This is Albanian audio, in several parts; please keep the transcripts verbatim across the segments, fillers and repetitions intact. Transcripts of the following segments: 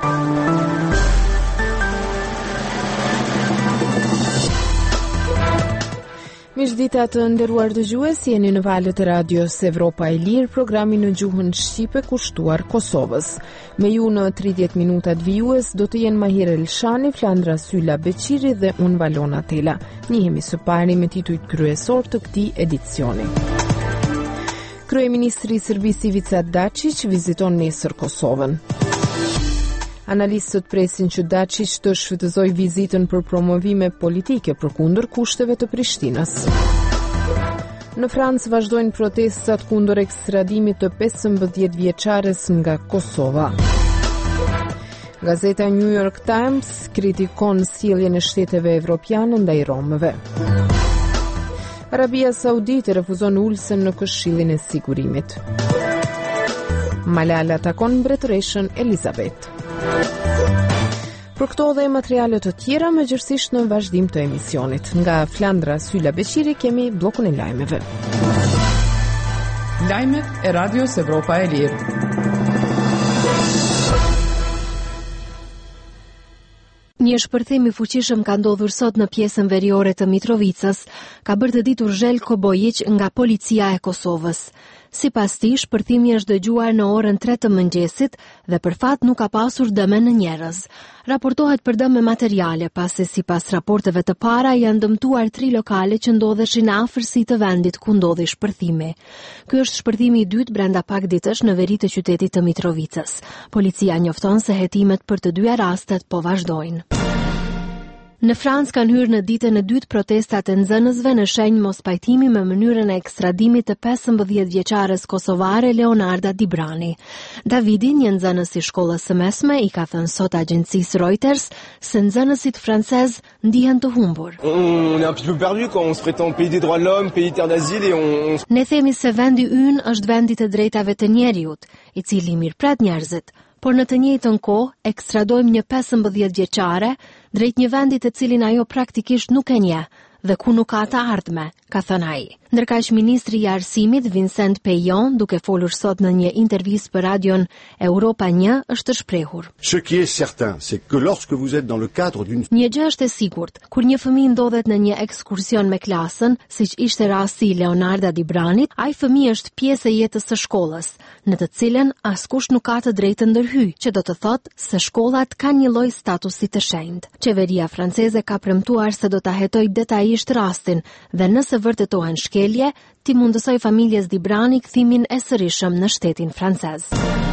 Mirëdita të nderuar dëgjues, jeni në valët e radios Evropa e Lirë, programi në gjuhën shqipe kushtuar Kosovës. Me ju në tridhjetë minutat vijues do të jenë Mahir Elshani, Flandra Sylla Beqiri dhe unë Valona Tela. Njihemi së pari me titujt kryesor të këtij edicioni. Kryeministri i Serbisë Ivica Dačić viziton nesër Kosovën. Analistët presin që Dačić të shfrytëzojë vizitën për promovime politike përkundër kushteve të Prishtinës. Në Francë vazhdojnë protestat kundër ekstradimit të pesëmbëdhjetë vjeçares nga Kosova. Gazeta New York Times kritikon sjelljen e shteteve evropiane ndaj romëve. Arabia Saudite refuzon ulsen në Këshillin e Sigurimit. Malala takon mbretëreshën Elizabeth. Për këto dhe materiale të tjera, mëgjërësisht në vazhdim të emisionit. Nga Flandra Sylla Beqiri kemi blokun e lajmeve. Lajmet e Radios Evropa e Lirë. Një shpërthim i fuqishëm ka ndodhur sot në pjesën veriore të Mitrovicës, ka bërë të ditur Željko Bojić nga policia e Kosovës. Sipas tij, shpërthimi është dëgjuar në orën tre të mëngjesit dhe për fat nuk ka pasur dëme në njerëz. Raportohet për dëme materiale, pasi sipas raporteve të para janë dëmtuar tri lokale që ndodheshin në afërsi të vendit ku ndodhi shpërthimi. Ky është shpërthimi i dytë brenda pak ditësh në veri të qytetit të Mitrovicës. Policia njofton se hetimet për të dyja rastet po vazhdojnë. Në Francë kanë hyrë në ditën e dytë protestat e nxënësve në shenjë mospajtimi me mënyrën e ekstradimit të pesëmbëdhjetë vjeçares kosovare Leonarda Dibrani. Davidi, një nxënës i shkollës së mesme, i ka thënë sot agjencisë Reuters se nxënësit francez ndihen të humbur. On est un petit peu perdu quand on se prétend pays des droits de l'homme, pays terre d'asile et on Ne themi se vendi ynë është vendi të drejtave të njerëzit, i cili mirëpret njerëzit. Por në të njëjtën kohë ekstradojmë një pesëmbëdhjetë vjeçare drejt një vendi të cilin ajo praktikisht nuk e njeh dhe ku nuk ka të ardhme, ka thënë ai. Ndërkaq ministri i arsimit Vincent Peillon, duke folur sot në një intervistë për radion Europa një, është shprehur. Ce qui est certain, c'est que lorsque vous êtes dans le cadre d'une Një gjë është e sigurt, kur një fëmijë ndodhet në një ekskursion me klasën, siç ishte rasti i Leonarda Dibranit, ai fëmijë është pjesë e jetës së shkollës, në të cilën askush nuk ka të drejtë ndërhyj, që do të thotë se shkollat kanë një lloj statusi të shenjtë. Qeveria franceze ka premtuar se do ta hetojë detajisht rastin dhe nëse vërtetohen shkelje, ti mundësoj familjes Dibrani kthimin e sërishëm në shtetin francez.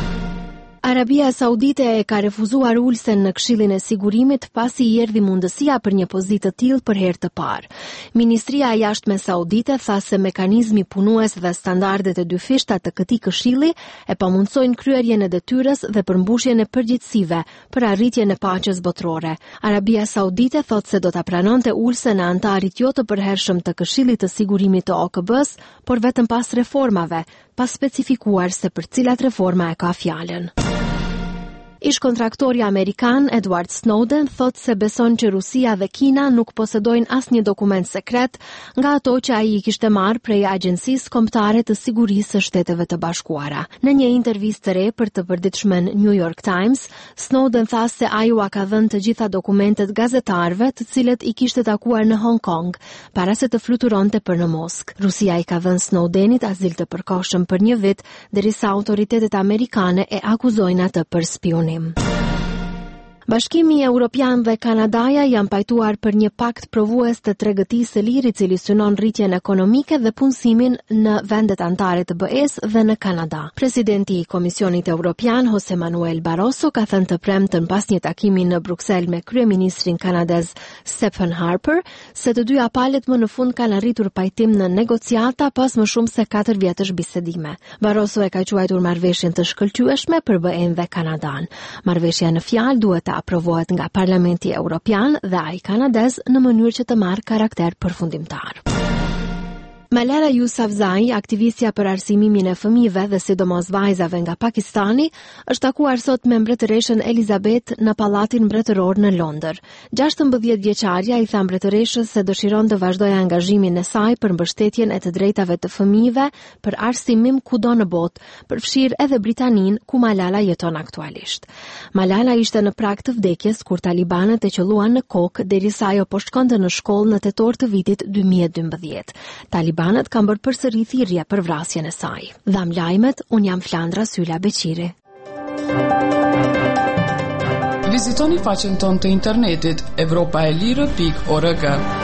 Arabia Saudite e ka refuzuar ulsen në Këshillin e Sigurimit pasi i erdhi mundësia për një pozitë të tillë për herë të parë. Ministria e Jashtme Saudite tha se mekanizmi punues dhe standardet e dy fishta të këtij këshilli e pamundsojnë kryerjen e detyrës dhe përmbushjen e përgjegjësive për arritjen e paqes botërore. Arabia Saudite thotë se do ta pranonte ulsen e antarit jo të përhershëm të Këshillit të Sigurimit të O K B-s, por vetëm pas reformave, pa specifikuar se për cilat reforma e ka fjalën. Ish kontraktori amerikan Edward Snowden thot se beson që Rusia dhe Kina nuk posedojnë asnjë dokument sekret nga ato që ai i kishte marrë prej Agjencisë Kombëtare të Sigurisë së Shteteve të Bashkuara. Në një intervistë të re për të përditshmen New York Times, Snowden tha se ai u ka dhënë të gjitha dokumentet gazetarëve të cilët i kishte takuar në Hong Kong para se të fluturonte për në Moskë. Rusia i ka dhënë Snowdenit azil të përkohshëm për një vit, derisa autoritetet amerikane e akuzojnë atë për spionim. Bashkimi Evropian dhe Kanadaja janë pajtuar për një pakt provues të tregëtisë së lirë i cili synon rritjen ekonomike dhe punësimin në vendet anëtare të B E-s dhe në Kanada. Presidenti i Komisionit Evropian José Manuel Barroso ka thënë të premten pas një takimi në Bruksel me kryeministrin kanadez Stephen Harper se të dyja palët më në fund kanë arritur pajtim në negociata pas më shumë se katër vjetësh bisedime. Barroso e ka quajtur marrëveshjen të shkëlqyeshme për B E-n dhe Kanadan. Marrëveshja në fjalë duhet të aprovohet nga Parlamenti Evropian dhe ai kanadez në mënyrë që të marrë karakter përfundimtar. Malala Yousafzai, aktivistja për arsimimin e fëmijëve dhe sidomos vajzave nga Pakistani, është takuar sot me mbretëreshën Elizabeth në pallatin mbretëror në Londër. gjashtëmbëdhjetë vjeçaria i tha mbretëreshës se dëshiron të vazhdojë angazhimin e saj për mbështetjen e të drejtave të fëmijëve për arsimim kudo në botë, përfshirë edhe Britaninë ku Malala jeton aktualisht. Malala ishte në prag të vdekjes kur talibanët e qelluan në kokë derisa ajo po shkonte në shkollë në tetor të vitit dy mijë e dymbëdhjetë. Talibanët kanë bërë përsëri thirrje për vrasjen e saj. Dham lajmet, un jam Flandra Syla Beqiri. Vizitoni faqen tonë të internetit evropaelire pikë org.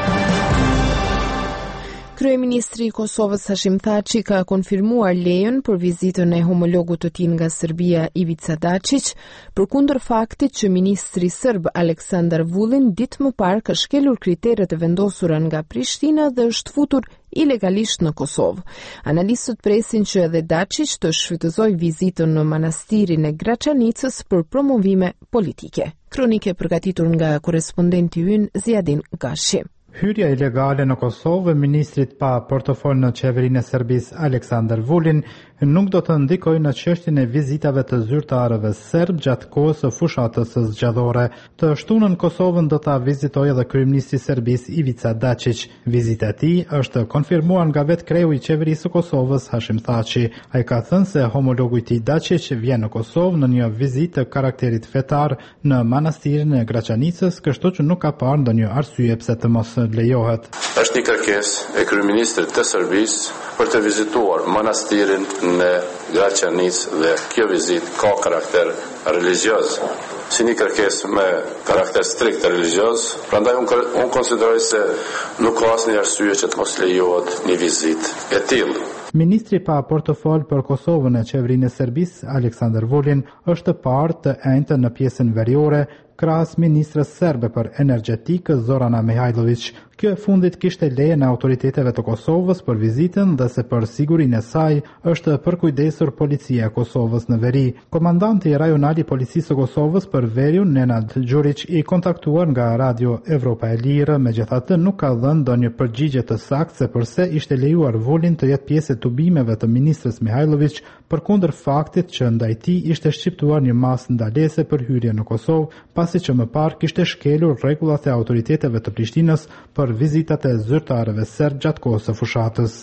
Kryeministri i Kosovës Hashim Thaçi ka konfirmuar lejen për vizitën e homologut të tij nga Serbia Ivica Dačić, përkundër faktit që ministri serb Aleksandar Vulin ditë më parë ka shkelur kriteret e vendosura nga Prishtina dhe është futur ilegalisht në Kosovë. Analistët presin që edhe Dačić të shfrytëzojë vizitën në manastirin e Graçanicës për promovime politike. Kronike përgatitur nga korespondenti ynë Ziadin Gashi. Hyrja ilegale në Kosovë, ministrit pa portofol në qeverinë e Serbisë Aleksandar Vulin nuk do të ndikojë në çështjen e vizitave të zyrtarëve serb gjatë kohës së fushatës së zgjadore. Të shtunën Kosovën do ta vizitojë edhe kryeministri i Serbisë Ivica Dačić. Vizita e tij është konfirmuar nga vetë kreu i qeverisë së Kosovës Hashim Thaçi. Ai ka thënë se homologu i tij Dačić vjen në Kosovë në një vizitë të karakterit fetar në manastirin e Graçanicës, kështu që nuk ka parë ndonjë arsye pse të mos lejohet. Është një kërkesë e kryeministrit të Serbisë për të vizituar manastirin në Graçanicë dhe kjo vizitë ka karakter religjioz. Si një kërkesë me karakter strikt religjioz, prandaj unë un konsideroj se nuk ka asnjë arsye që të mos lejohet një vizitë e tillë. Ministri pa portofol për Kosovën e qeverinë e Serbisë Aleksandar Vulin është parë të enjtë në pjesën veriore krahas ministrës serbe për energjetikë Zorana Mihajlović. Kjo e fundit kishte leje në autoriteteve të Kosovës për vizitën dhe se për sigurinë e saj është përkujdesur policia e Kosovës në veri. Komandanti rajonal i policisë së Kosovës për veriun Nenad Gjurić i kontaktuar nga Radio Evropa e Lirë, megjithatë nuk ka dhënë ndonjë përgjigje të saktë se përse ishte lejuar Vulin të jetë pjesë e tubimeve të ministrës Mihajlović, përkundër faktit që ndaj tij ishte shqiptuar një masë ndalese për hyrje në Kosovë, pasi që më parë kishte shkelur rregullat e autoriteteve të Prishtinës për vizitat e zyrtarëve serb gjatë kohës së fushatës.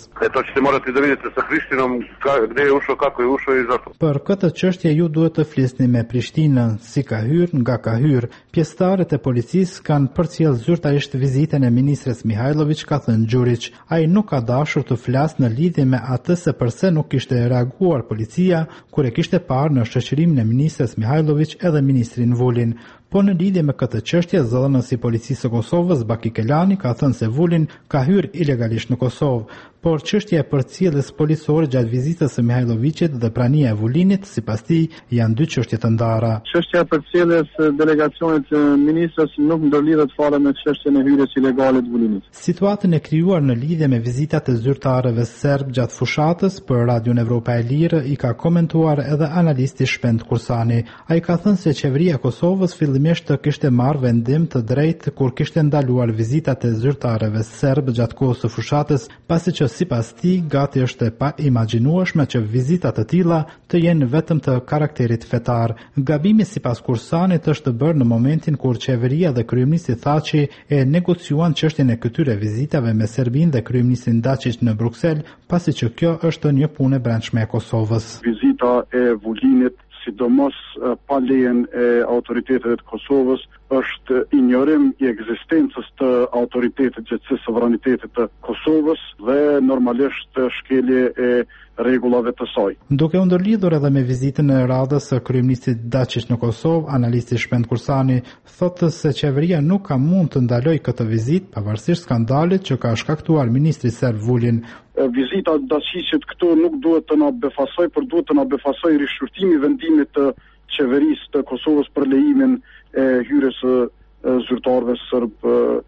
Për këtë çështje ju duhet të flisni me Prishtinën, si ka hyrë, nga ka hyrë. Pjesëtarët e policisë kanë përcjell zyrtarisht vizitën e ministres Mihajlović, ka thënë Gjurić. Ai nuk ka dashur të flasë në lidhje me atë se përse nuk kishte reaguar policia kur e kishte parë në shoqërimin e ministres Mihajlović edhe ministrin Vulin. Po në lidhje me këtë çështje, zëdhënësi i policisë së Kosovës Baki Kelani ka thënë se Vulin ka hyrë ilegalisht në Kosovë, por çështja e përcjelljes policore gjatë vizitës së Mihajlovicit dhe prania e Vulinit, sipas tij, janë dy çështje të ndara. Çështja e përcjelljes së delegacionit të ministrës nuk ndërlidhet fare me çështjen e hyrjes ilegale të Vulinit. Situatën e krijuar në lidhje me vizitat e zyrtarëve serb gjatë fushatës për Radion Evropa e Lirë i ka komentuar edhe analisti Shpend Kursani. Ai ka thënë se qeveria e Kosovës fillimisht kishte marrë vendim të drejtë kur kishte ndaluar vizitat e zyrtarëve serb gjatë kohës së fushatës, pasi që sipas tij gati është e pa imagjinueshme që vizita të tilla të jenë vetëm të karakterit fetar. Gabimi sipas Kursanit është bërë në momentin kur qeveria dhe kryeministri Thaçi e negociuan çështjen e këtyre vizitave me Serbinë dhe kryeministrin Dačić në Bruksel, pasi që kjo është një punë e brendshme e Kosovës. Vizita e Vulinit, sidomos pa lejen e autoriteteve të Kosovës, është injorim i ekzistencës të autoritetit gjëtësisë sovranitetit të Kosovës dhe normalisht shkelje e rregullave të saj. Duke u ndërlidhur edhe me vizitën e radhës së kryeministit Dačić në Kosovë, analisti Shpend Kursani thotë se qeveria nuk ka mund të ndalojë këtë vizitë pavarësisht skandalit që ka shkaktuar ministri serb Vulin. Vizita e Dačićit këtu nuk duhet të na befasoj, por duhet të na befasoj rishqyrtimi i vendimit të qeverisë të Kosovës për lejimin e hyrjes së zyrtarëve serb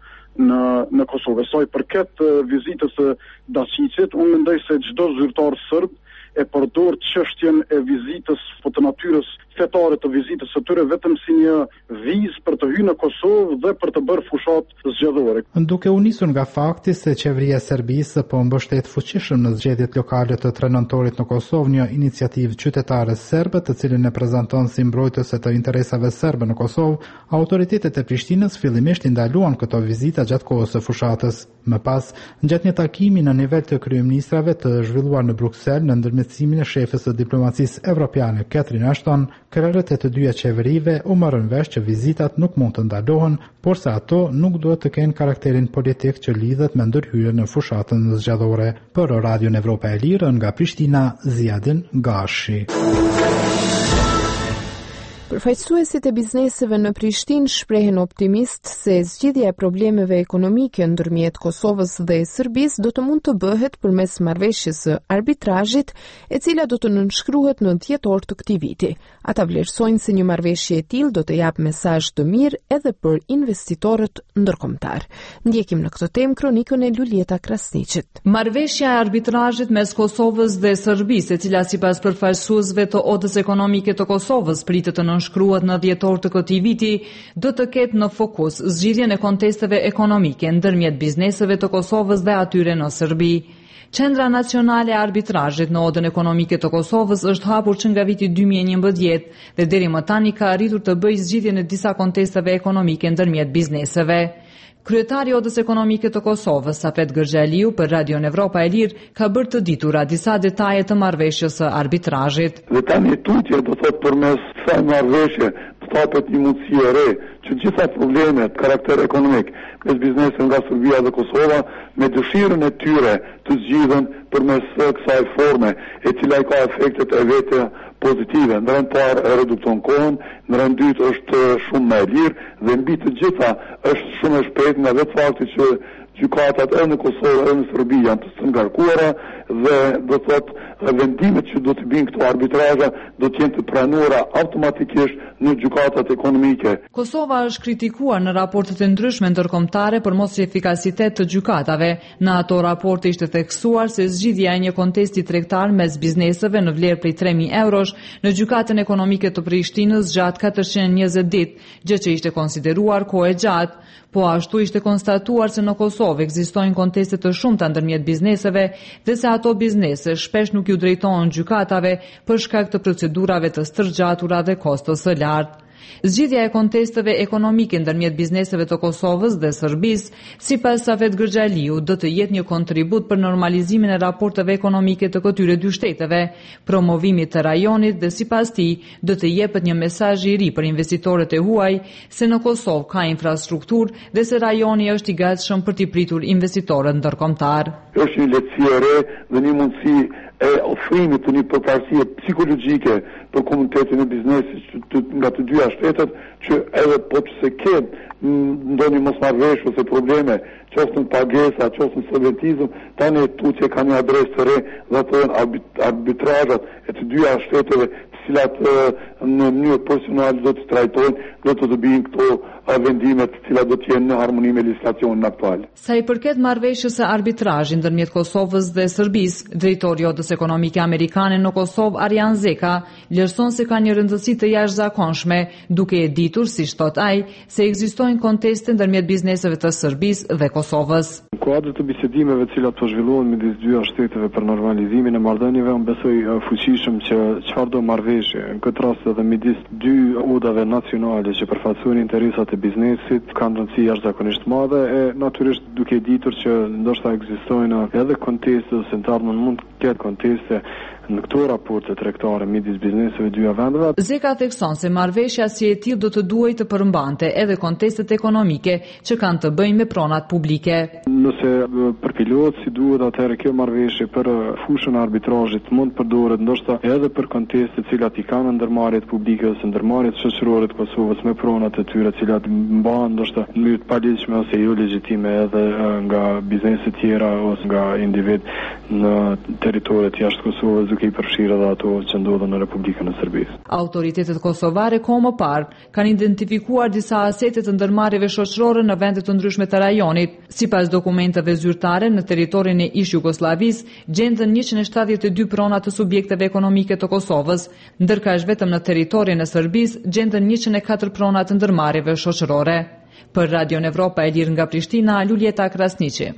në në Kosovë. Sa i përket vizitës së Dačićit, unë mendoj se çdo zyrtar serb e përdor çështjen e vizitës po të natyrës fetare të vizitës së tyre vetëm si një vizë për të hyrë në Kosovë dhe për të bërë fushat zgjedhore. Duke u nisur nga fakti se qeveria e Serbisë po mbështet fuqishëm në zgjedhjet lokale të tre nëntorit në Kosovë një iniciativë qytetare serbe, të cilën e prezanton si mbrojtëse të interesave serbe në Kosovë, autoritetet e Prishtinës fillimisht i ndaluan këto vizita gjatë kohës së fushatës. Më pas, gjatë një takimi në nivel të kryeministrave të zhvilluar në Bruksel në ndërmjetësimin e shefes së diplomacisë evropiane Catherine Ashton, krerët e të dyja qeverive u marrën vesh që vizitat nuk mund të ndalohen, por se ato nuk duhet të kenë karakterin politik që lidhet me ndërhyrjen në fushatën zgjedhore. Për Radion Evropa e Lirë nga Prishtina, Ziadin Gashi. Përfaqësuesit e bizneseve në Prishtinë shprehen optimist se zgjidhja e problemeve ekonomike ndërmjet Kosovës dhe Serbisë do të mund të bëhet përmes marrëveshjes së arbitrazhit, e cila do të nënshkruhet në dhjetor të këtij viti. Ata vlerësojnë se një marrëveshje e tillë do të japë mesazh të mirë edhe për investitorët ndërkombëtar. Ndjekim në këtë temë kronikën e Lulieta Krasniqit. Marrëveshja e arbitrazhit mes Kosovës dhe Serbisë, e cila sipas përfaqësuesve të Odës Ekonomike të Kosovës pritet të shkruhet në dhjetor të këtij viti, do të ketë në fokus zgjidhjen e kontesteve ekonomike ndërmjet bizneseve të Kosovës dhe atyre në Serbi. Qendra Nacionale e Arbitrazhit në Odën Ekonomike të Kosovës është hapur që nga viti dy mijë e njëmbëdhjetë dhe deri më tani ka arritur të bëjë zgjidhjen e disa kontesteve ekonomike ndërmjet bizneseve. Kryetari i Odës Ekonomike të Kosovës, Safet Gërgjaliu, për Radion Evropa e Lirë, ka bërë të ditura disa detaje të marrëveshjes së arbitrazhit. Dhe tani tutje do thot përmes kësaj marrëveshje të hapet një mundësi e re që gjitha problemet karakter ekonomik mes bizneseve nga Serbia dhe Kosova me dëshirën e tyre të zgjidhen përmes kësaj forme, e cila ka efektet e vete pozitive. Në rënd parë e redukton kohën, në rënd dytë është shumë më e lirë dhe mbi të gjitha është shumë e shpejt nga vetë fakti që gjykatat edhe në Kosovë edhe në Serbi janë të ngarkuara dhe do thotë vendimet që do të binë këto arbitrazha do të jenë të pranuara automatikisht në gjykatat ekonomike. Kosova është kritikuar në raportet e ndryshme ndërkombëtare për mos efikasitet të gjykatave. Në ato raporte ishte theksuar se zgjidhja e një kontesti tregtar mes bizneseve në vlerë prej tre mijë eurosh në gjykatën ekonomike të Prishtinës gjatë katërqind e njëzet ditë, gjë që ishte konsideruar kohë e gjatë. Po ashtu ishte konstatuar se në Kosovë ekzistojnë konteste të shumta ndërmjet bizneseve dhe se ato biznese shpesh nuk ju drejtohen gjykatave për shkak të procedurave të stërgjatura dhe kostës së lartë. Zgjidhja e kontesteve ekonomike ndërmjet bizneseve të Kosovës dhe Serbisë, sipas Safet Gërgjaliu, do të jetë një kontribut për normalizimin e raporteve ekonomike të këtyre dy shteteve, promovimit të rajonit dhe sipas tij do të jepet një mesazh i ri për investitorët e huaj se në Kosovë ka infrastrukturë dhe se rajoni është i gatshëm për t'i pritur investitorët ndërkombëtar. Është një lehtësi e re dhe një mundësi e ofrimit të një përparësie psikologjike për komunitetin e biznesit nga të dyja shtetet, që edhe po që se kenë ndonjë mosmarrëveshje ose probleme, qoftë në pagesa, qoftë në solventizëm, tani tutje ka një adresë të re dhe ato janë arbitrazhat e të dyja shteteve, të cilat në mënyrë profesionale do të trajtojnë, do të të bijnë këto vendimet të cilat do të jenë në harmoni me legjislacionin aktual. Sa i përket marrëveshjes së arbitrazhit ndërmjet Kosovës dhe Serbisë, drejtori i Odës Ekonomike Amerikane në Kosovë, Arjan Zeka, vlerëson se ka një rëndësi të jashtëzakonshme, duke e ditur, siç thot ai, se ekzistojnë konteste ndërmjet bizneseve të Serbisë dhe Kosovës. Në kuadër të bisedimeve të cilat po zhvillohen midis dyja shteteve për normalizimin e marrëdhënieve, unë besoj fuqishëm që çfarëdo marrëveshje, në këtë rast edhe midis dy odave nacionale që përfaqësojnë interesat e biznesit, kanë rëndësi jashtëzakonisht madhe e natyrisht duke ditur që ndoshta ekzistojnë edhe konteste ose në të ardhmen mund të ketë konteste në këto raporte tregtare midis bizneseve dyja vendeve. Zeka thekson se marrëveshja si e tillë do të duhej të përmbante edhe kontestet ekonomike që kanë të bëjnë me pronat publike. Nëse për pilot si duhet, atëherë kjo marrëveshje për fushën e arbitrazhit mund përdoret ndoshta edhe për konteste të cilat i kanë ndërmarrjet publike ose ndërmarrjet shoqërore të Kosovës me pronat e tyre, të cilat mbahen ndoshta në mënyrë të paligjshme ose jo legjitime edhe nga biznese të tjera ose nga individ në territoret jashtë Kosovës duke i përfshirë edhe ato që ndodhen në Republikën e Serbisë. Autoritetet kosovare kohë më parë kanë identifikuar disa asete të ndërmarrjeve shoqërore në vende të ndryshme të rajonit. Sipas dokumenteve zyrtare, në territorin e ish Jugosllavisë gjenden njëqind e shtatëdhjetë e dy prona të subjekteve ekonomike të Kosovës, ndërkaq vetëm në territorin e Serbisë gjenden njëqind e katër prona të ndërmarrjeve shoqërore. Për Radion Evropa e Lirë nga Prishtina, Luljeta Krasniqi.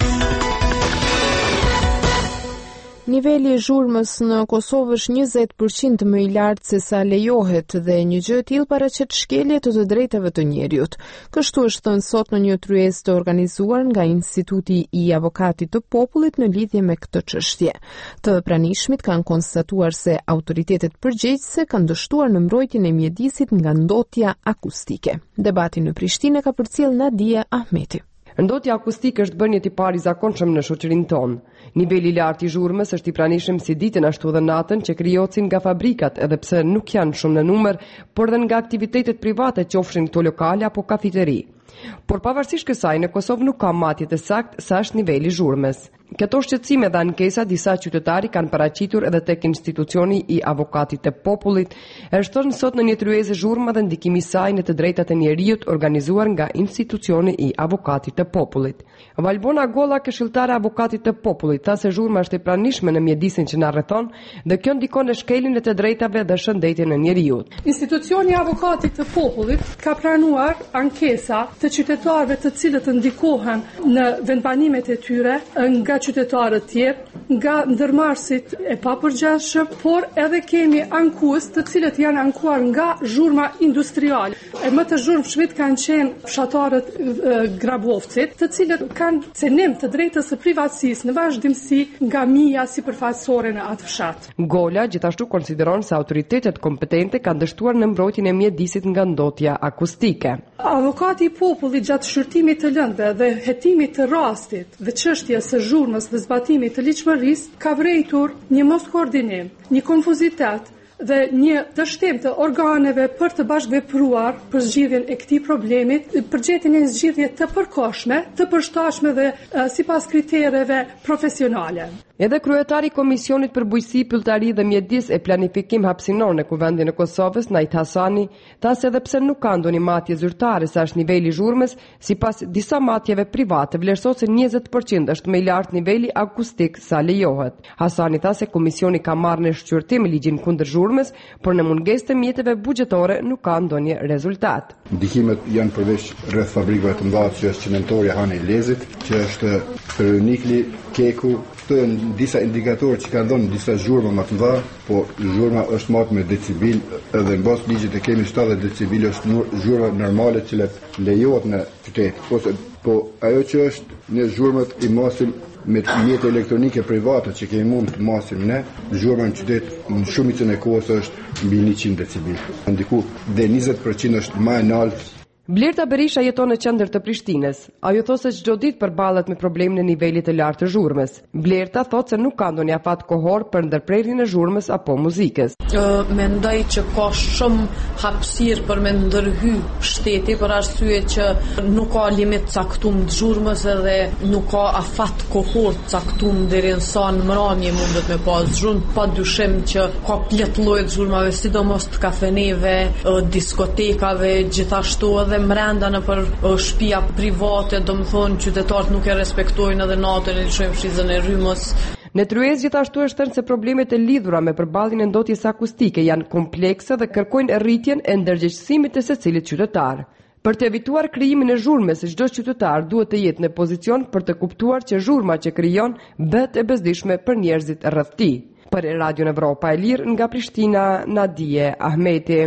Niveli i zhurmës në Kosovë është njëzet përqind më i lartë se sa lejohet dhe një gjë e tillë paraqet shkelje të të drejtave të njeriut. Kështu është thënë sot në një tryezë të organizuar nga Instituti i Avokatit të Popullit në lidhje me këtë çështje. Të pranishmit kanë konstatuar se autoritetet përgjegjëse kanë dështuar në mbrojtjen e mjedisit nga ndotja akustike. Debatin në Prishtinë ka përcjell Nadia Ahmeti. Ndotja akustike është bërë një tipar i zakonshëm në shoqërinë tonë. Niveli i lartë i zhurmës është i pranishëm si ditën ashtu dhe natën që krijohen nga fabrikat, edhe pse nuk janë shumë në numër, por dhe nga aktivitetet private, qofshin këto lokale apo kafiteri. Por pavarësisht kësaj, në Kosovë nuk ka matje të saktë sa është niveli i zhurmës. Këto shqetësime dhe ankesa disa qytetari kanë paraqitur edhe tek institucioni i Avokatit të Popullit, është thënë sot në një tryezë zhurma dhe ndikimi i saj në të drejtat e njerëzit organizuar nga institucioni i Avokatit të Popullit. Valbona Golla, këshilltare e Avokatit të Popullit, tha se zhurma është e pranishme në mjedisin që na rrethon dhe kjo ndikon në shkeljen e të drejtave dhe shëndetjen e njerëzit. Institucioni i Avokatit të Popullit ka pranuar ankesa të qytetarëve të cilët ndikohen në vendbanimet e tyre nga qytetarët tjerë, nga ndërmarrësit e papërgjeshëm, por edhe kemi ankues të cilët janë ankuar nga zhurma industriale. E më të zhurmshmit kanë qenë fshatarët e, Grabovcit, të cilët kanë cenim të drejtës së privatësisë në vazhdimsi nga mija sipërfaqësore në atë fshat. Gola gjithashtu konsideron se autoritetet kompetente kanë dështuar në mbrojtjen e mjedisit nga ndotja akustike. Avokati i Popullit gjatë shqyrtimit të lëndëve dhe hetimit të rastit dhe çështjes së zhurmës dhe zbatimit të ligjshmërisë ka vërejtur një mos koordinim, një konfuzitet dhe një dështim të organeve për të bashkëvepruar për zgjidhjen e këtij problemit, për gjetjen e zgjidhje të përkohshme, të përshtatshme dhe uh, sipas kritereve profesionale. Edhe kryetari i Komisionit për Bujqësi, Pylltari dhe Mjedis e Planifikim Hapësinor në Kuvendin e Kosovës, Najt Hasani, tha se edhe pse nuk ka ndonjë matje zyrtare sa është niveli i zhurmës, sipas disa matjeve private vlerësohet se njëzet përqind është më i lartë niveli akustik sa lejohet. Hasani tha se komisioni ka marrë në shqyrtim ligjin kundër zhurmës, por në mungesë të mjeteve buxhetore nuk ka ndonjë rezultat. Ndikimet janë përveç rreth fabrikave të mëdha që është Cementoria Hana i Lezit, që është Nikli, Keku. Këto janë disa indikatorë që kanë dhënë disa zhurma më të mëdha, po zhurma është marrë me decibel, edhe në bazë ligjit e kemi shtatëdhjetë decibel është zhurma normale që lejohet në qytet. Ose po ajo që është në zhurmat i masim me mjete elektronike private që kemi mund të masim ne, zhurma në qytet në shumicën e kohës është mbi njëqind decibel. Ndiku dhe njëzet përqind është më e lartë. Blerta Berisha jeton në qendër të Prishtinës. Ajo thotë se çdo ditë përballet me problemin e nivelit të lartë të zhurmës. Blerta thotë se nuk ka ndonjë afat kohor për ndërprerjen e zhurmës apo muzikës. Uh, mendoj që ka shumë hapësirë për me ndërhy shteti për arsye që nuk ka limit caktuar të zhurmës edhe nuk ka afat kohor caktuar deri në sa në mbrëmje mundet me pas zhurmë, pa dyshim që ka plot lloje zhurmave, sidomos të kafeneve, uh, diskotekave, gjithashtu edhe dhe mrenda në për shtëpia private, do më thonë qytetarët nuk e respektojnë edhe natën e lëshojmë shizën e rrymës. Në tryezë gjithashtu është thënë se problemet e lidhura me përballjen e ndotjes akustike janë komplekse dhe kërkojnë rritjen e ndërgjegjësimit të secilit qytetar. Për të evituar krijimin e zhurmës, çdo qytetar duhet të jetë në pozicion për të kuptuar që zhurma që krijon bëhet e bezdishme për njerëzit rreth tij. Për Radio Evropa e Lirë nga Prishtina, Nadia Ahmeti.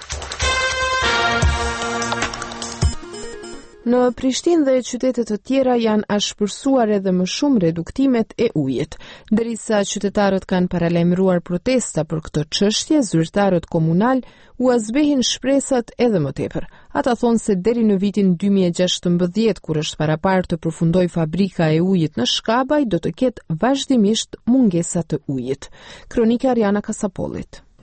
Në Prishtinë dhe qytetet të tjera janë ashpërsuar edhe më shumë reduktimet e ujit. Derisa qytetarët kanë paralajmëruar protesta për këtë çështje, zyrtarët komunal u azbehin shpresat edhe më tepër. Ata thonë se deri në vitin dy mijë e gjashtëmbëdhjetë, kur është paraparë të përfundoj fabrika e ujit në Shkabaj, do të ketë vazhdimisht mungesa të ujit. Kronika Ariana Kasapollit.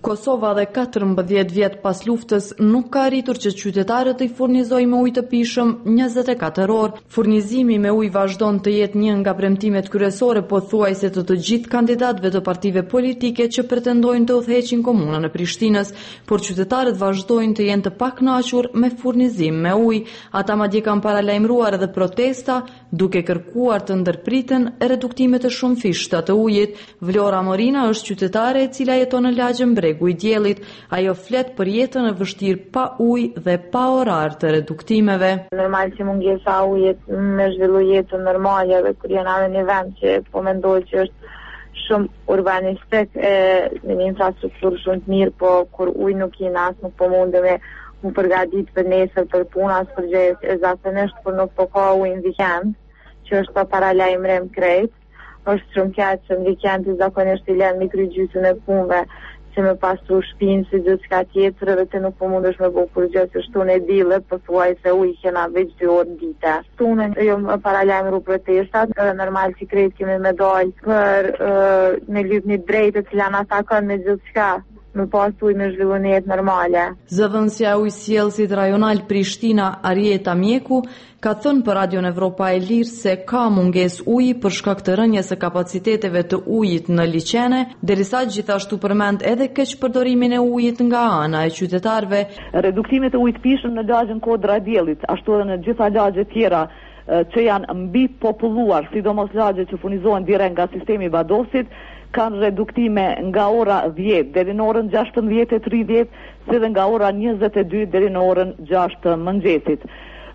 Kosova dhe katërmbëdhjetë vjet pas luftës nuk ka arritur që qytetarët i furnizojë me ujë të pijshëm njëzet e katër orë. Furnizimi me ujë vazhdon të jetë një nga premtimet kryesore pothuajse të të gjithë kandidatëve të partive politike që pretendojnë të udhëheqin komunën e Prishtinës, por qytetarët vazhdojnë të jenë të pakënaqur me furnizim me ujë. Ata madje kanë paralajmëruar edhe protesta, duke kërkuar të ndërpriten reduktime të shumëfishta të ujit. Vlora Morina është qytetare e cila jeton në lagjën Bregu i Diellit. Ajo flet për jetën e vështirë pa ujë dhe pa orar të reduktimeve. Normal që mungesa e ujit me zhvillu jetën normale dhe kur jena në një vend që po mendoj që është shumë urbanistik e në një infrastrukturë shumë të mirë, po kur ujë nuk jena as nuk po mundeme më përgatit për nesër për puna së përgjes e zakonisht kur nuk po ka ujë në vikend, që është pa paralajmërim krejt, është shumë keq që në vikend i zakonisht i lënë mikro gjysën e punëve që me pasu shpinë si gjithë ka tjetër dhe të nuk po mundesh me bu përgjës që shtu në dile për thuaj se ujë kena veç dy orë në dita. Shtu në jo më paralajmëru protestat, normal që krejt kemi me dojë për uh, me lyp një drejtë të janë atakon me gjithë shka. Me pas ujë me zhvillu një jetë normale. Zëvendësja e ujësjellësit rajonal Prishtina Arieta Mjeku ka thënë për Radion Evropa e Lirë se ka mungesë uji për shkak të rënjes së kapaciteteve të ujit në liçene, derisa gjithashtu përmend edhe keqpërdorimin e ujit nga ana e qytetarëve. Reduktimet e ujit pishëm në lagjën Kodra e Diellit, ashtu edhe në gjitha lagjet tjera që janë mbi populluar, sidomos lagjet që furnizohen direkt nga sistemi Vadosit, kanë reduktime nga ora dhjetë deri në orën gjashtëmbëdhjetë e tridhjetë, si dhe nga ora njëzet e dy deri në orën gjashtë të mëngjesit.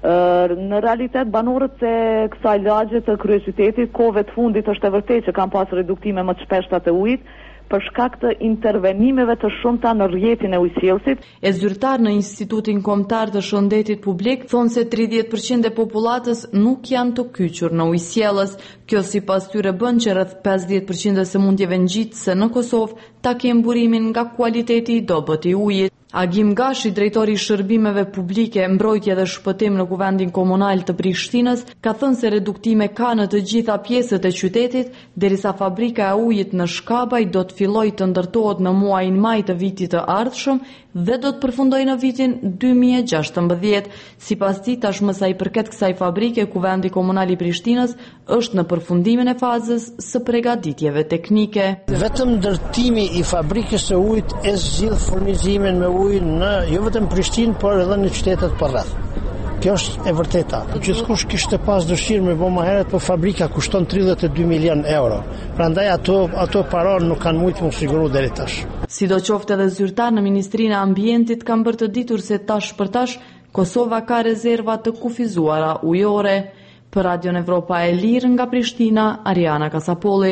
Në realitet, banorët e kësaj lagje të kryeqytetit, kohëve të fundit është e vërtetë që kanë pas reduktime më të shpeshta të ujit, për shkak të intervenimeve të shumta në rrjetin e ujësjellësit. E zyrtar në Institutin Kombëtar të Shëndetit Publik thonë se tridhjetë përqind e popullatës nuk janë të kyçur në ujësjellës. Kjo sipas tyre bën që rreth pesëdhjetë përqind e sëmundjeve ngjitëse në Kosovë ta kenë burimin nga kualiteti i dobët i ujit. Agim Gashi, drejtori i shërbimeve publike, mbrojtje dhe shpëtim në Kuvendin Komunal të Prishtinës, ka thënë se reduktime ka në të gjitha pjesët e qytetit, derisa fabrika e ujit në Shkabaj do të fillojë të ndërtohet në muajin maj të vitit të ardhshëm dhe do të përfundojë në vitin dy mijë e gjashtëmbëdhjetë. Sipas tij, tashmë sa i përket kësaj fabrike, Kuvendi Komunal i Prishtinës është në përfundimin e fazës së përgatitjeve teknike. Vetëm ndërtimi i fabrikës së ujit e zgjidh furnizimin me ujë në jo vetëm Prishtinë, por edhe në qytetet përreth. Kjo është e vërteta. Gjithkush kishte pas dëshirë me bëma herët, por fabrika kushton tridhjetë e dy milion euro. Prandaj ato ato parë nuk kanë mujtë më siguru deri tash. Sidoqoftë edhe zyrtar në Ministrinë e Ambientit kanë bërë të ditur se tash për tash Kosova ka rezerva të kufizuara ujore. Për Radion Evropa e Lirë nga Prishtina, Ariana Kasapolli.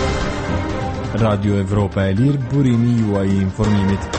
Radio Evropa e Lirë, burimi juaj i informimit.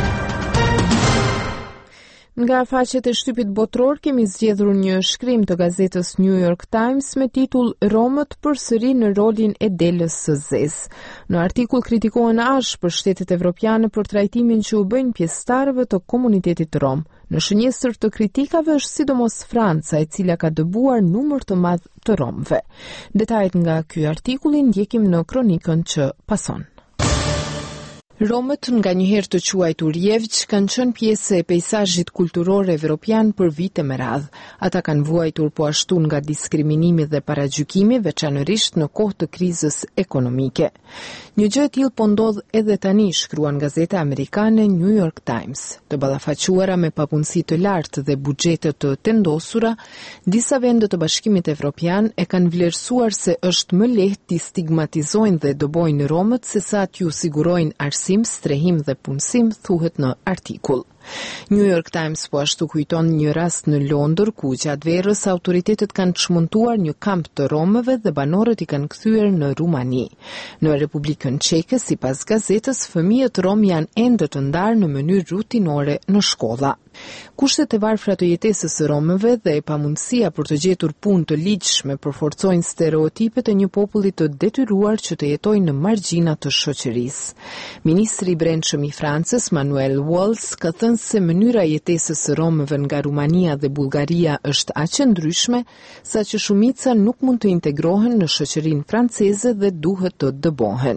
Nga faqet e shtypit botror kemi zgjedhur një shkrim të gazetës New York Times me titull Romët përsëri në rolin e delës së zezë. Në artikull kritikohen ashpër shtetet evropiane për trajtimin që u bëjnë pjesëtarëve të komunitetit rom. Në shënjestër të kritikave është sidomos Franca, e cila ka dëbuar numër të madh të romëve. Detajet nga ky artikull i ndjekim në kronikën që pason. Romët, nga njëherë të quajtur jevq, kanë qenë pjesë e peizazhit kulturor evropian për vite me radhë. Ata kanë vuajtur po ashtu nga diskriminimi dhe paragjykimi, veçanërisht në kohë të krizës ekonomike. Një gjë e tillë po ndodh edhe tani, shkruan gazeta amerikane New York Times. Të ballafaquara me papunësi të lartë dhe buxhete të tendosura, disa vende të Bashkimit Evropian e kanë vlerësuar se është më lehtë t'i stigmatizojnë dhe dëbojnë romët sesa t'ju sigurojnë arsim, strehim dhe punësim, thuhet në artikull. New York Times po ashtu kujton një rast në Londër ku gjatë verës autoritetet kanë çmontuar një kamp të romëve dhe banorët i kanë kthyer në Rumani. Në Republikën Çeke, sipas gazetës, fëmijët rom janë ende të ndarë në mënyrë rutinore në shkolla. Kushtet e varfra të jetesës së romëve dhe e pamundësia për të gjetur punë të ligjshme përforcojnë stereotipet e një populli të detyruar që të jetojë në margjina të shoqërisë. Ministri i Brendshëm i Francës, Manuel Valls, ka thënë se mënyra e jetesës së romëve nga Rumania dhe Bullgaria është aq e ndryshme sa që shumica nuk mund të integrohen në shoqërinë franceze dhe duhet të dëbohen.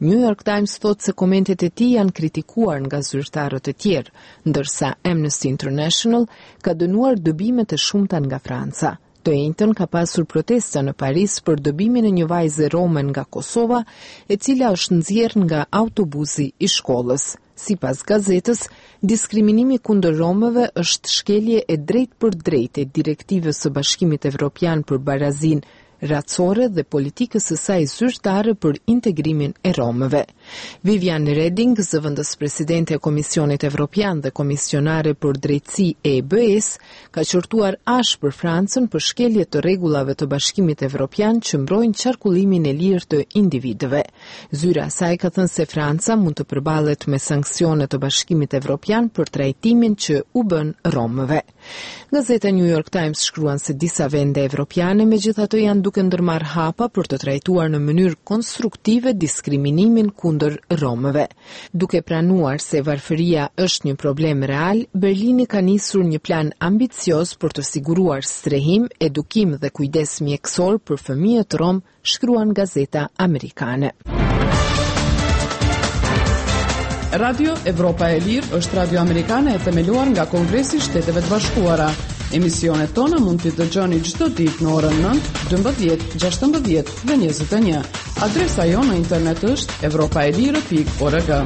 New York Times thot se komentet e tij janë kritikuar nga zyrtarët e tjerë, ndërsa Amnesty International ka dënuar dëbime të shumta nga Franca. Të njëjtën ka pasur protesta në Paris për dëbimin e një vajze rome nga Kosova, e cila është nxjerrë nga autobusi i shkollës. Sipas gazetës, diskriminimi kundër romëve është shkelje e drejtë për drejtë e direktivës së Bashkimit Evropian për barazinë racore dhe politikës së saj zyrtare për integrimin e romëve. Vivian Reding, zëvendës presidente e Komisionit Evropian dhe komisionare për drejtësi e E B S, ka qortuar ashpër Francën për shkelje të rregullave të Bashkimit Evropian që mbrojnë qarkullimin e lirë të individëve. Zyra e saj ka thënë se Franca mund të përballet me sanksione të Bashkimit Evropian për trajtimin që u bën romëve. Gazeta New York Times shkruan se disa vende evropiane megjithatë janë duke ndërmarrë hapa për të trajtuar në mënyrë konstruktive diskriminimin kundër romëve. Duke pranuar se varfëria është një problem real, Berlini ka nisur një plan ambicioz për të siguruar strehim, edukim dhe kujdes mjekësor për fëmijët rom, shkruan gazeta amerikane. Radio Evropa e Lirë është radio amerikane e themeluar nga Kongresi i Shteteve të Bashkuara. Emisionet tona mund t'i dëgjoni çdo ditë në orën nëntë, dymbëdhjetë, gjashtëmbëdhjetë dhe njëzet e një. Adresa jonë në internet është evropaelire pikë org.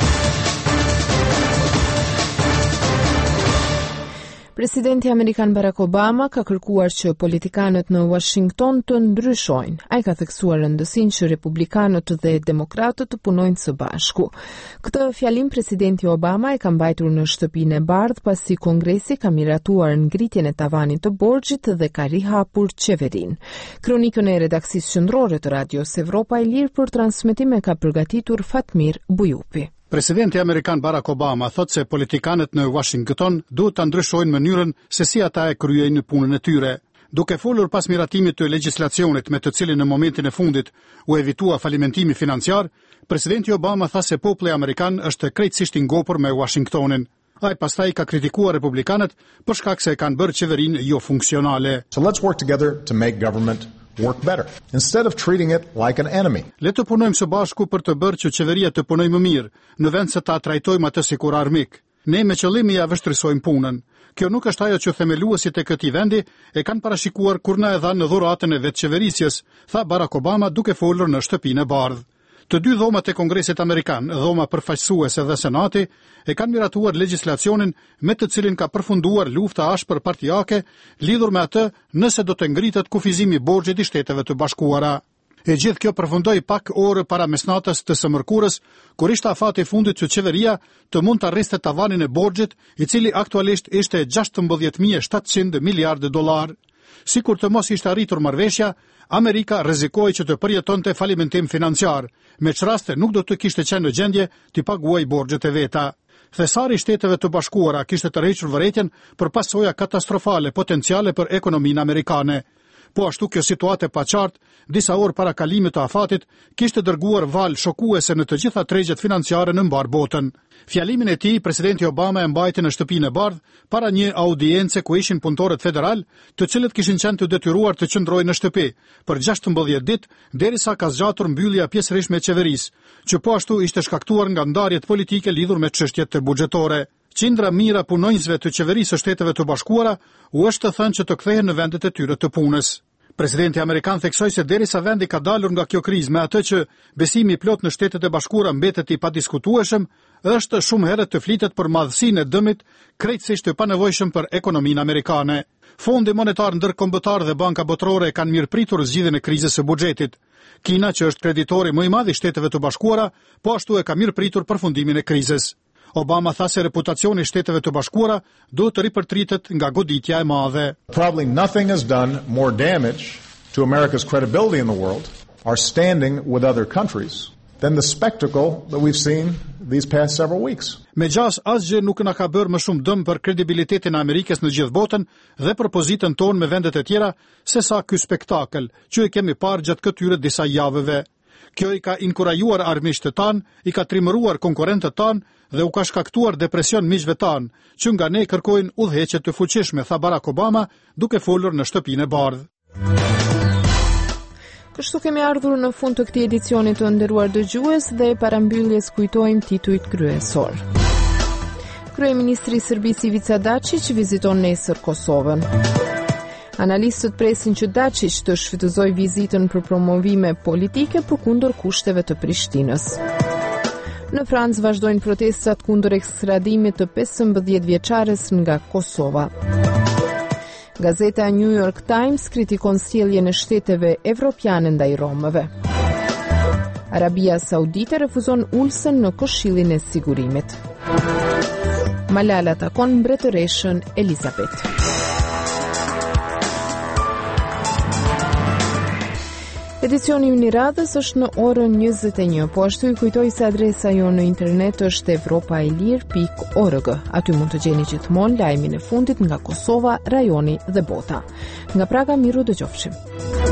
Presidenti Amerikan Barack Obama ka kërkuar që politikanët në Washington të ndryshojnë. Ai ka theksuar rëndësinë që republikanët dhe demokratët të punojnë së bashku. Këtë fjalim presidenti Obama e ka mbajtur në shtëpinë e bardhë pasi Kongresi ka miratuar ngritjen e tavanit të borxhit dhe ka rihapur qeverinë. Kronikën e redaksisë qendrore të Radios Evropa e Lirë për transmetim e ka përgatitur Fatmir Bujupi. Presidenti Amerikan Barack Obama thot se politikanët në Washington duhet të ndryshojnë mënyrën se si ata e kryejnë punën e tyre. Duke folur pas miratimit të legjislacionit me të cilin në momentin e fundit u evitua falimentimi financiar, presidenti Obama tha se populli amerikan është krejtësisht i ngopur me Washingtonin. Ai pastaj ka kritikuar republikanët për shkak se kanë bërë qeverinë jo funksionale. So let's work together to make government work better, instead of treating it like an enemy. Le të punojmë së bashku për të bërë që qeveria të punojë më mirë, në vend se ta trajtojmë atë si kur armik. Ne me qëllimi ja vështrisojmë punën. Kjo nuk është ajo që themeluesit e këtij vendi e kanë parashikuar kur na e dhanë në dhuratën e vetë qeverisjes, tha Barack Obama duke folur në shtëpinë e bardhë. Të dy dhomat e Kongresit Amerikan, dhoma përfaqësuese dhe Senati, e kanë miratuar legjislacionin me të cilin ka përfunduar lufta ashpër partijake lidhur me atë nëse do të ngritet kufizimi i borxhit i Shteteve të Bashkuara. E gjithë kjo përfundoi pak orë para mesnatës të së mërkurës, kur ishte afati i fundit që qeveria të mund të arriste tavanin e borxhit, i cili aktualisht ishte gjashtëmbëdhjetë mijë e shtatëqind miliardë dollar. Sikur të mos ishte arritur marrëveshja, Amerika rrezikoi që të përjetonte falimentim financiar, me çraste nuk do të kishte qenë në gjendje të paguajë borxhet e veta. Thesari i Shteteve të Bashkuara kishte tërhequr vërejtjen për pasoja katastrofale potenciale për ekonominë amerikane. Po ashtu kjo situatë e paqartë, disa orë para kalimit të afatit, kishte dërguar val shokuese në të gjitha tregjet financiare në mbar botën. Fjalimin e tij, presidenti Obama e mbajti në shtëpinë e bardhë para një audience ku ishin punëtorët federal, të cilët kishin qenë të detyruar të qëndrojnë në shtëpi për gjashtëmbëdhjetë ditë, derisa ka zgjatur mbyllja pjesërisht me qeverisë, që po ashtu ishte shkaktuar nga ndarjet politike lidhur me çështjet buxhetore. Qindra mijëra punonjësve të qeverisë së Shteteve të Bashkuara u është thënë që të kthehen në vendet e tyre të punës. Presidenti amerikan theksoi se derisa vendi ka dalur nga kjo krizë me atë që besimi i plot në Shtetet e Bashkuara mbetet i padiskutueshëm, është shumë herët të flitet për madhësinë e dëmit krejtësisht të panevojshëm për ekonominë amerikane. Fondi Monetar Ndërkombëtar dhe Banka Botërore kanë mirëpritur zgjidhjen e krizës së buxhetit. Kina, që është kreditori më i madh i Shteteve të Bashkuara, po ashtu e ka mirëpritur përfundimin e krizës. Obama tha se reputacioni i Shteteve të Bashkuara duhet të ripërtritet nga goditja e madhe. Probably nothing has done more damage to America's credibility in the world, our standing with other countries, than the spectacle that we've seen these past several weeks. Megjithëse asgjë nuk na ka bërë më shumë dëm për kredibilitetin e Amerikës në gjithë botën dhe për pozitën tonë me vendet e tjera, sesa ky spektakël që e kemi parë gjatë këtyre disa javëve. Kjo i ka inkurajuar armiqtë tanë, i ka trimëruar konkurrentët tanë dhe u ka shkaktuar depresion miqve tanë, që nga ne kërkojnë udhëheqje të fuqishme, tha Barack Obama, duke folur në shtëpinë e bardhë. Kështu kemi ardhur në fund të këtij edicioni të nderuar dëgjues dhe para mbylljes kujtojmë titujt kryesor. Kryeministri i Serbisë Ivica Dačić viziton nesër Kosovën. Analistët presin që Dačić të shfrytëzojë vizitën për promovime politike përkundër kushteve të Prishtinës. Në Francë vazhdojnë protestat kundër ekstradimit të pesëmbëdhjetë vjeçares nga Kosova. Gazeta New York Times kritikon sjelljen e shteteve evropiane ndaj romëve. Arabia Saudite refuzon ulsen në Këshillin e Sigurimit. Malala takon mbretëreshën Elizabeth. Edicioni i radhës është në orën njëzet e një, po ashtu i kujtoj se adresa jo në internet është evropaelir pikë org. Aty mund të gjeni gjithmonë lajmin e fundit nga Kosova, rajoni dhe bota. Nga Praga, miru dëgjofshim.